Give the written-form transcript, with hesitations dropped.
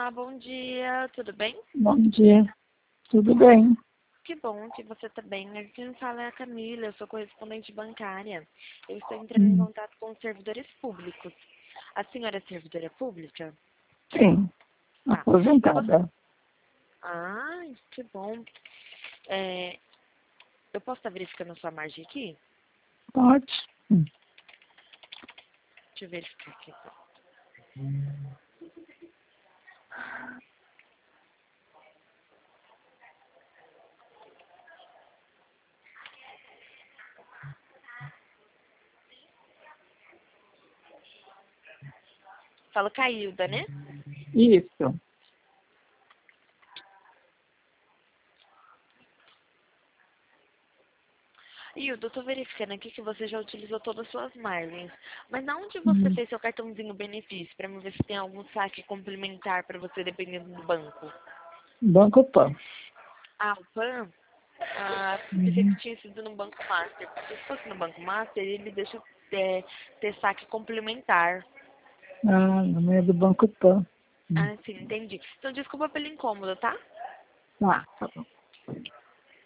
Olá, bom dia, tudo bem? Bom dia, tudo bem? Que bom que você está bem. Aqui quem fala é a Camila, eu sou correspondente bancária. Eu estou entrando em contato com os servidores públicos. A senhora é servidora pública? Sim, Tá. aposentada. Ai, que bom. É, eu posso estar verificando a sua margem aqui? Pode. Deixa eu verificar aqui. Fala Cailda, né? Isso. Hilda, eu tô verificando aqui que você já utilizou todas as suas margens. Mas na onde você fez seu cartãozinho benefício? Pra me ver se tem algum saque complementar pra você, dependendo do banco. Banco Pan. Ah, o PAN? Ah, pensei que tinha sido no Banco Master. Porque se fosse no Banco Master, ele deixa ter saque complementar. Ah, no meio do Banco Pan. Ah, sim, entendi. Então, desculpa pelo incômodo, tá? Tá bom.